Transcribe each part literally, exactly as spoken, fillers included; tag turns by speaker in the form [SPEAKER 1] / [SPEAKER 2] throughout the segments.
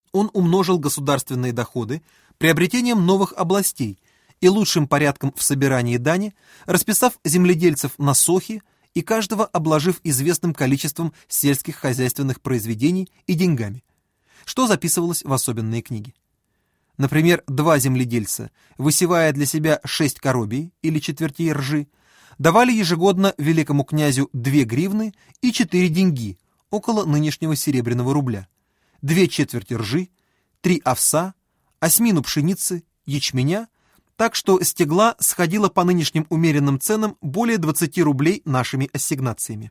[SPEAKER 1] Он умножил государственные доходы приобретением новых областей и лучшим порядком в собирании дани, расписав земледельцев на сохи и каждого обложив известным количеством сельских хозяйственных произведений и деньгами, что записывалось в особенные книги. Например, два земледельца, высевая для себя шесть коробий или четвертей ржи, давали ежегодно великому князю две гривны и четыре деньги, около нынешнего серебряного рубля, две четверти ржи, три овса, осьмину пшеницы, ячменя, так что стегла сходила по нынешним умеренным ценам более двадцати рублей нашими ассигнациями.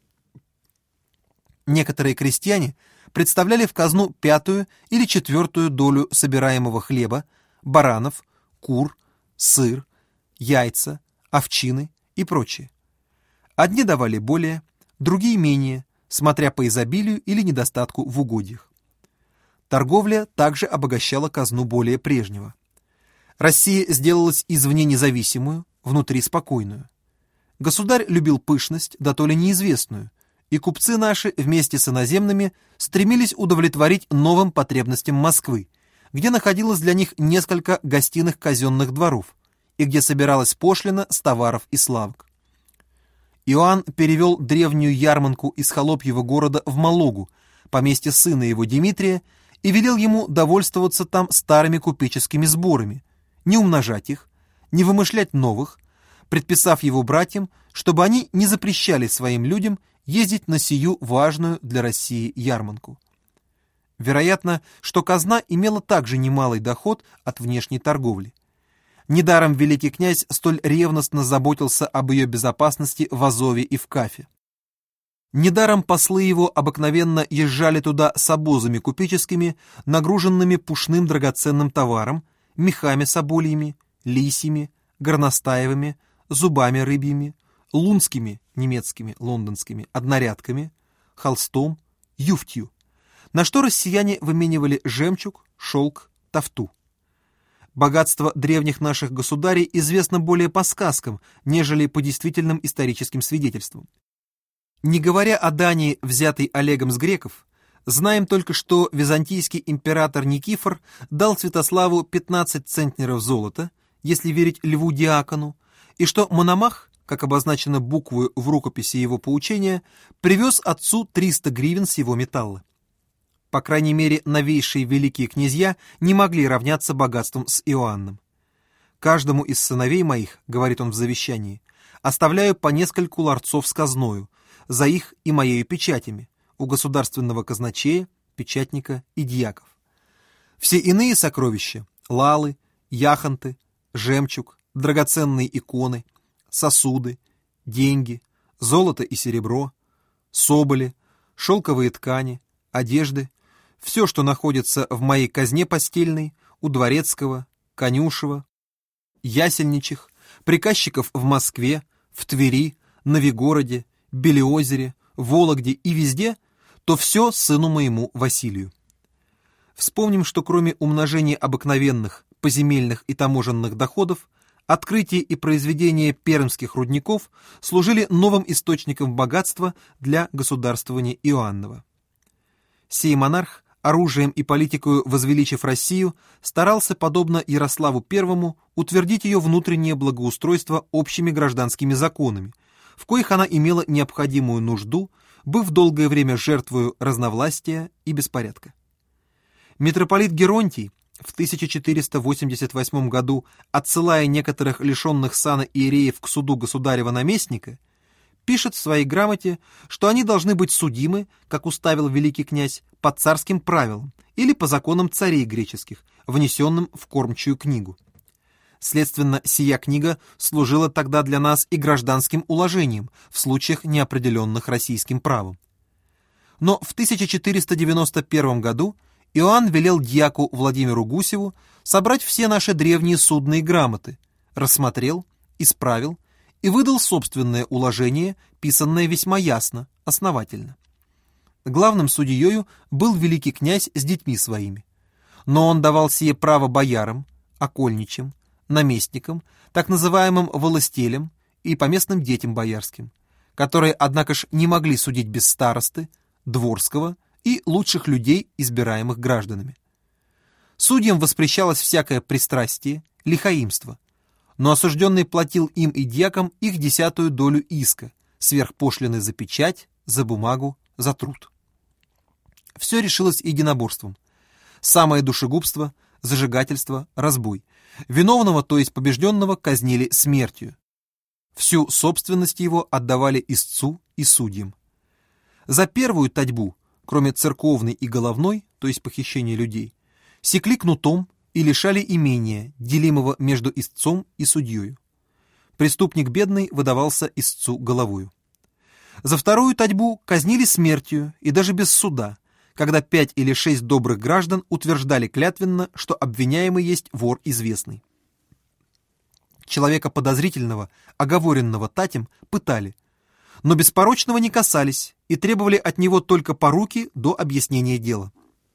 [SPEAKER 1] Некоторые крестьяне представляли в казну пятую или четвертую долю собираемого хлеба, баранов, кур, сыр, яйца, овчины и прочее. Одни давали более, другие менее, смотря по изобилию или недостатку в угодьях. Торговля также обогащала казну более прежнего. Россия сделалась извне независимую, внутри спокойную. Государь любил пышность, да то ли неизвестную, и купцы наши вместе с иноземными стремились удовлетворить новым потребностям Москвы, где находилось для них несколько гостиных казенных дворов и где собиралась пошлина с товаров и славок. Иоанн перевел древнюю ярманку из холопьего города в Малогу, поместье сына его Дмитрия, и велел ему довольствоваться там старыми купеческими сборами, не умножать их, не вымышлять новых, предписав его братьям, чтобы они не запрещали своим людям ездить на сию важную для России ярманку. Вероятно, что казна имела также немалый доход от внешней торговли. Недаром великий князь столь ревностно заботился об ее безопасности в Азове и в Кафе. Недаром послы его обыкновенно езжали туда с обозами купеческими, нагруженными пушным драгоценным товаром, мехами собольями, лисьими, горностаевыми, зубами рыбьими, лунскими, немецкими, лондонскими, однорядками, холстом, юфтью, на что россияне выменивали жемчуг, шелк, тафту. Богатство древних наших государей известно более по сказкам, нежели по действительным историческим свидетельствам. Не говоря о дани, взятой Олегом с греков, знаем только, что византийский император Никифор дал Святославу пятнадцать центнеров золота, если верить Льву Диакону, и что Мономах, как обозначено буквою в рукописи его поучения, привез отцу триста гривен с его металла. По крайней мере, новейшие великие князья не могли равняться богатством с Иоанном. «Каждому из сыновей моих, — говорит он в завещании, — оставляю по нескольку ларцов с казною, за их и моею печатями, у государственного казначея, печатника и дьяков. Все иные сокровища — лалы, яхонты, жемчуг, драгоценные иконы, сосуды, деньги, золото и серебро, соболи, шелковые ткани, одежды, все, что находится в моей казне постельной, у Дворецкого, Конюшева, Ясельничих, приказчиков в Москве, в Твери, Новигороде, Белеозере, Вологде и везде, то все сыну моему Василию. Вспомним, что кроме умножения обыкновенных, поземельных и таможенных доходов, открытие и произведение пермских рудников служили новым источником богатства для государствования Иоаннова. Сей монарх, оружием и политикою возвеличив Россию, старался, подобно Ярославу Первому, утвердить ее внутреннее благоустройство общими гражданскими законами, в коих она имела необходимую нужду, быв долгое время жертвою разновластия и беспорядка. Митрополит Геронтий в тысяча четыреста восемьдесят восьмом году, отсылая некоторых лишенных сана иереев к суду государева наместника, пишет в своей грамоте, что они должны быть судимы, как уставил великий князь, по царским правилам или по законам царей греческих, внесенным в кормчую книгу. Следственно, сия книга служила тогда для нас и гражданским уложением в случаях, неопределенных российским правом. Но в тысяча четыреста девяносто первом году Иоанн велел дьяку Владимиру Гусеву собрать все наши древние судные грамоты, рассмотрел, исправил и выдал собственное уложение, писанное весьма ясно, основательно. Главным судьею был великий князь с детьми своими, но он давал сие право боярам, окольничьим, наместникам, так называемым волостелям и поместным детям боярским, которые, однако ж, не могли судить без старосты, дворского и лучших людей, избираемых гражданами. Судьям воспрещалось всякое пристрастие, лихаимство, но осужденный платил им и дьякам их десятую долю иска, сверх пошлины за печать, за бумагу, за труд. Все решилось единоборством. Самое душегубство, зажигательство, разбой. Виновного, то есть побежденного, казнили смертью. Всю собственность его отдавали истцу и судьям. За первую татьбу, кроме церковной и головной, то есть похищения людей, секли кнутом и лишали имения, делимого между истцом и судьей. Преступник бедный выдавался истцу головою. За вторую татьбу казнили смертью и даже без суда, когда пять или шесть добрых граждан утверждали клятвенно, что обвиняемый есть вор известный. Человека подозрительного, оговоренного татем, пытали, но беспорочного не касались и требовали от него только поруки до объяснения дела.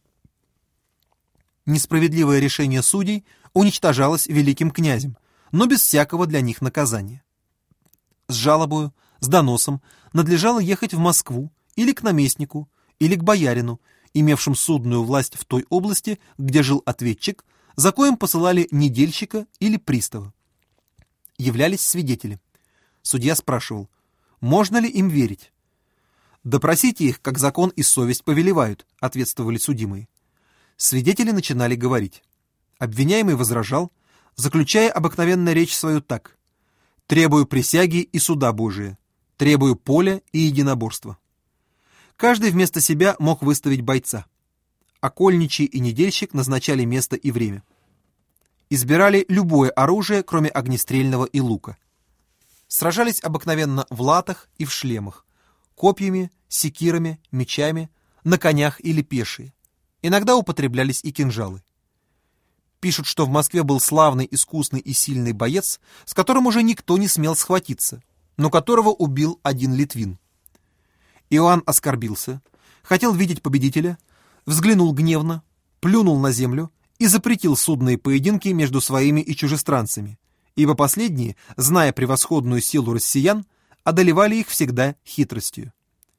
[SPEAKER 1] Несправедливое решение судей уничтожалось великим князем, но без всякого для них наказания. С жалобою, с доносом надлежало ехать в Москву или к наместнику, или к боярину, имевшим судную власть в той области, где жил ответчик, за коим посылали недельщика или пристава. Являлись свидетели. Судья спрашивал, можно ли им верить. «Допросите их, как закон и совесть повелевают», — ответствовали судимые. Свидетели начинали говорить. Обвиняемый возражал, заключая обыкновенно речь свою так: «Требую присяги и суда Божия, требую поля и единоборства». Каждый вместо себя мог выставить бойца. Окольничий и недельщик назначали место и время. Избирали любое оружие, кроме огнестрельного и лука. Сражались обыкновенно в латах и в шлемах, копьями, секирами, мечами, на конях или пешие. Иногда употреблялись и кинжалы. Пишут, что в Москве был славный, искусный и сильный боец, с которым уже никто не смел схватиться, но которого убил один литвин. Иоанн оскорбился, хотел видеть победителя, взглянул гневно, плюнул на землю и запретил судные поединки между своими и чужестранцами, ибо последние, зная превосходную силу россиян, одолевали их всегда хитростью.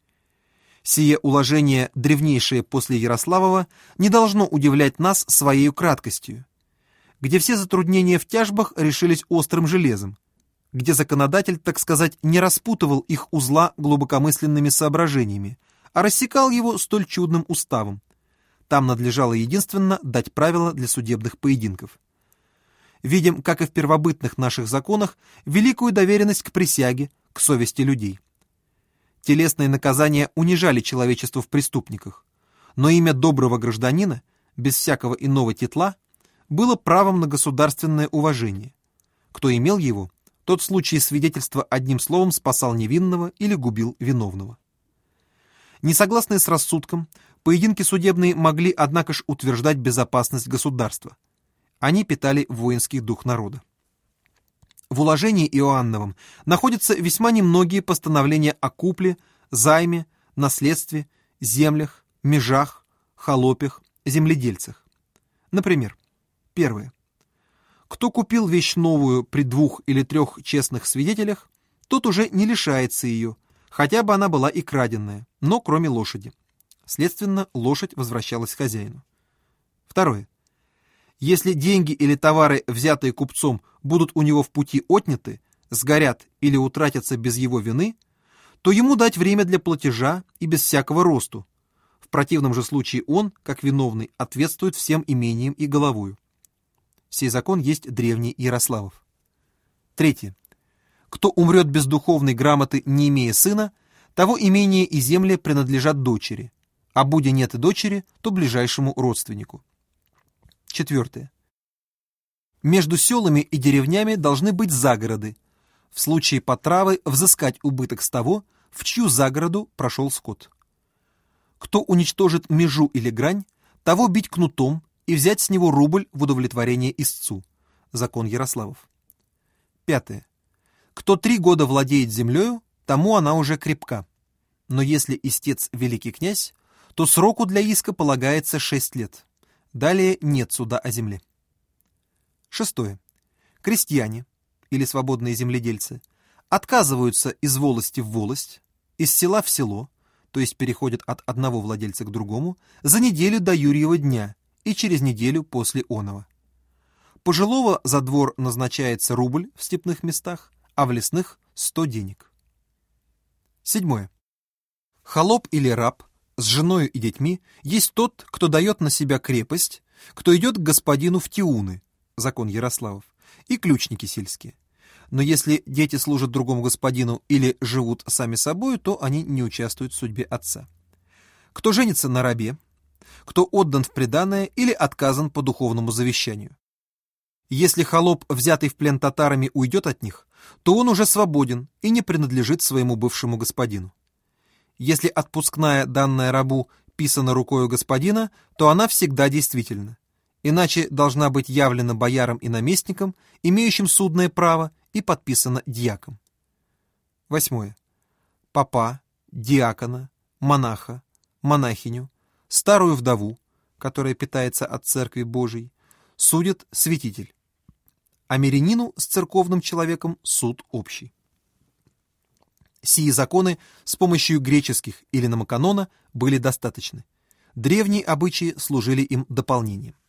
[SPEAKER 1] Сие уложение, древнейшее после Ярославова, не должно удивлять нас своей краткостью, где все затруднения в тяжбах решились острым железом, где законодатель, так сказать, не распутывал их узла глубокомысленными соображениями, а рассекал его столь чудным уставом. Там надлежало единственно дать правила для судебных поединков. Видим, как и в первобытных наших законах, великую доверенность к присяге, к совести людей. Телесные наказания унижали человечество в преступниках, но имя доброго гражданина, без всякого иного титла, было правом на государственное уважение. Кто имел его, тот в случае свидетельства одним словом спасал невинного или губил виновного. Несогласные с рассудком, поединки судебные могли, однако ж, утверждать безопасность государства. Они питали воинский дух народа. В уложении Иоанновом находятся весьма немногие постановления о купле, займе, наследстве, землях, межах, холопях, земледельцах. Например, первое. Кто купил вещь новую при двух или трех честных свидетелях, тот уже не лишается ее, хотя бы она была и краденная, но кроме лошади. Следственно, лошадь возвращалась хозяину. Второе. Если деньги или товары, взятые купцом, будут у него в пути отняты, сгорят или утратятся без его вины, то ему дать время для платежа и без всякого росту. В противном же случае он, как виновный, ответствует всем имением и головою. Сей закон есть древний Ярославов. Третье. Кто умрет без духовной грамоты, не имея сына, того имение и земли принадлежат дочери, а будь нет и дочери, то ближайшему родственнику. Четвертое. Между селами и деревнями должны быть загороды. В случае потравы взыскать убыток с того, в чью загороду прошел скот. Кто уничтожит межу или грань, того бить кнутом и взять с него рубль в удовлетворение истцу. Закон Ярославов. Пятое. Кто три года владеет землею, тому она уже крепка. Но если истец великий князь, то сроку для иска полагается шесть лет. Далее нет суда о земле. Шестое. Крестьяне, или свободные земледельцы, отказываются из волости в волость, из села в село, то есть переходят от одного владельца к другому, за неделю до Юрьева дня и через неделю после оного. Пожилого за двор назначается рубль в степных местах, а в лесных – сто денег. Седьмое. Холоп или раб с женою и детьми есть тот, кто дает на себя крепость, кто идет к господину в тиуны, закон Ярославов, и ключники сельские. Но если дети служат другому господину или живут сами собою, то они не участвуют в судьбе отца. Кто женится на рабе, кто отдан в приданое или отказан по духовному завещанию. Если холоп, взятый в плен татарами, уйдет от них, то он уже свободен и не принадлежит своему бывшему господину. Если отпускная, данная рабу, писана рукою господина, то она всегда действительна, иначе должна быть явлена боярам и наместникам, имеющим судное право, и подписана дьяком. Восьмое. Попа, диакона, монаха, монахиню, старую вдову, которая питается от церкви Божией, судит святитель, а мирянину с церковным человеком суд общий. Сии законы с помощью греческих или номоканона были достаточны. Древние обычаи служили им дополнением.